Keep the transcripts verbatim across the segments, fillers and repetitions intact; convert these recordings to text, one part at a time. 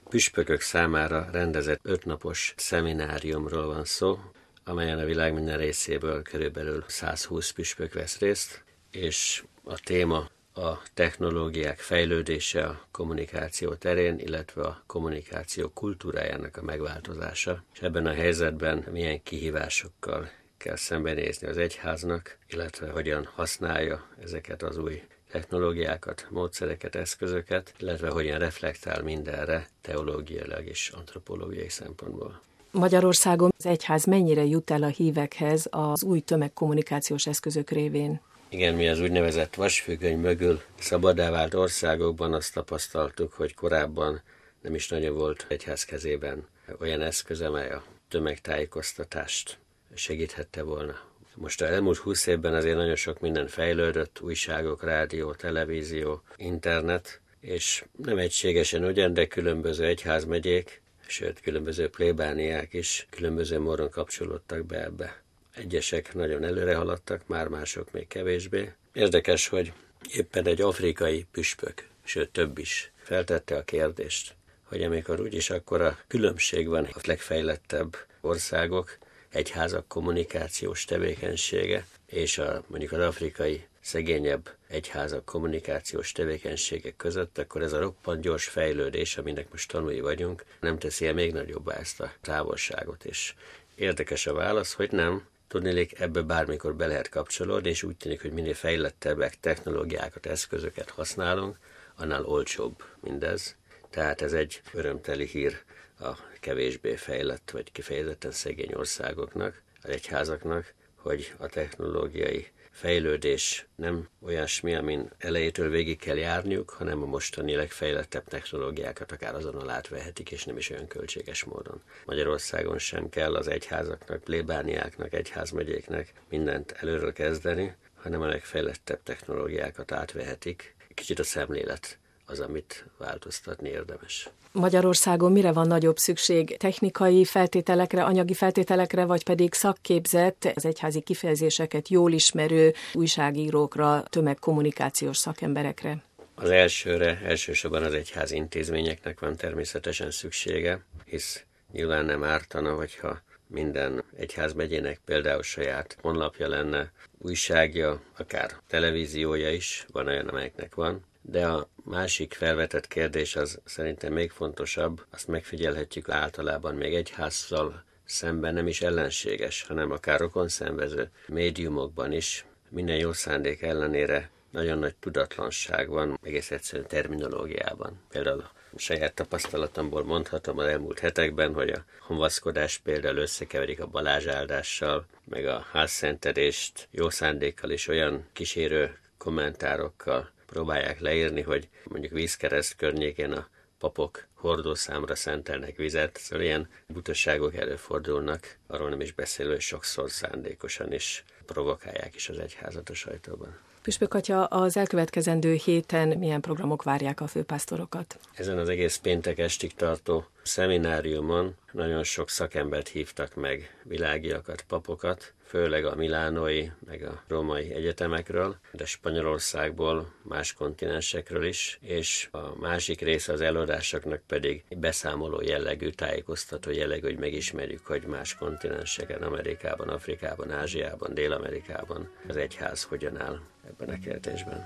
püspökök számára rendezett ötnapos szemináriumról van szó, amelyen a világ minden részéből körülbelül százhúsz püspök vesz részt, és a téma a technológiák fejlődése a kommunikáció terén, illetve a kommunikáció kultúrájának a megváltozása. És ebben a helyzetben milyen kihívásokkal kell szembenézni az egyháznak, illetve hogyan használja ezeket az új technológiákat, módszereket, eszközöket, illetve hogyan reflektál mindenre teológiailag és antropológiai szempontból. Magyarországon az egyház mennyire jut el a hívekhez az új tömegkommunikációs eszközök révén? Igen, mi az úgynevezett vasfüggöny mögül szabaddá vált országokban azt tapasztaltuk, hogy korábban nem is nagyon volt egyház kezében olyan eszköz, amely a tömegtájékoztatást segíthette volna. Most az elmúlt húsz évben azért nagyon sok minden fejlődött, újságok, rádió, televízió, internet, és nem egységesen ugyan, de különböző egyházmegyék, sőt különböző plébániák is különböző módon kapcsolódtak be ebbe. Egyesek nagyon előre haladtak, már mások még kevésbé. Érdekes, hogy éppen egy afrikai püspök, sőt több is, feltette a kérdést, hogy amikor úgyis akkora különbség van a legfejlettebb országok, egyházak kommunikációs tevékenysége, és a, mondjuk az afrikai szegényebb egyházak kommunikációs tevékenységek között, akkor ez a roppant gyors fejlődés, aminek most tanúi vagyunk, nem teszi el még nagyobbá ezt a távolságot. És érdekes a válasz, hogy nem. Tudniillik, ebbe bármikor be lehet kapcsolódni, és úgy tűnik, hogy minél fejlettebbek technológiákat, eszközöket használunk, annál olcsóbb mindez. Tehát ez egy örömteli hír a kevésbé fejlett, vagy kifejezetten szegény országoknak, az egyházaknak, hogy a technológiai fejlődés nem olyasmi, amin elejétől végig kell járniuk, hanem a mostani legfejlettebb technológiákat akár azonnal átvehetik, és nem is olyan költséges módon. Magyarországon sem kell az egyházaknak, plébániáknak, egyházmegyéknek mindent előről kezdeni, hanem a legfejlettebb technológiákat átvehetik. Kicsit a szemlélet az, amit változtatni érdemes. Magyarországon mire van nagyobb szükség? Technikai feltételekre, anyagi feltételekre, vagy pedig szakképzett, az egyházi kifejezéseket jól ismerő újságírókra, tömegkommunikációs szakemberekre? Az elsőre elsősorban az egyházi intézményeknek van természetesen szüksége, hisz nyilván nem ártana, hogyha minden egyházmegyének például saját honlapja lenne, újságja, akár televíziója is, van olyan, amelyeknek van. De a másik felvetett kérdés az szerintem még fontosabb, azt megfigyelhetjük általában még egyházzal szemben nem is ellenséges, hanem akár rokonszenvező médiumokban is. Minden jó szándék ellenére nagyon nagy tudatlanság van, egész egyszerűen terminológiában. Például a saját tapasztalatomból mondhatom az elmúlt hetekben, hogy a honvaszkodás például összekeverik a balázsáldással, meg a házszentelést jó szándékkal is olyan kísérő kommentárokkal próbálják leírni, hogy mondjuk vízkereszt környékén a papok hordószámra szentelnek vizet, szóval ilyen butaságok előfordulnak, arról nem is beszélő, hogy sokszor szándékosan is provokálják is az egyházat a sajtóban. Püspök atya, az elkövetkezendő héten milyen programok várják a főpásztorokat? Ezen az egész péntek estig tartó szemináriumon nagyon sok szakembert hívtak meg, világiakat, papokat, főleg a milánói, meg a római egyetemekről, de Spanyolországból, más kontinensekről is, és a másik része az előadásoknak pedig beszámoló jellegű, tájékoztató jellegű, hogy megismerjük, hogy más kontinenseken, Amerikában, Afrikában, Ázsiában, Dél-Amerikában az egyház hogyan áll ebben a kérdésben.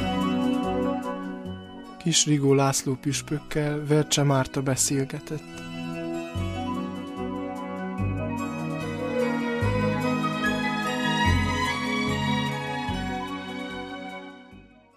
Kis Rigó László püspökkel Vercse Márta beszélgetett.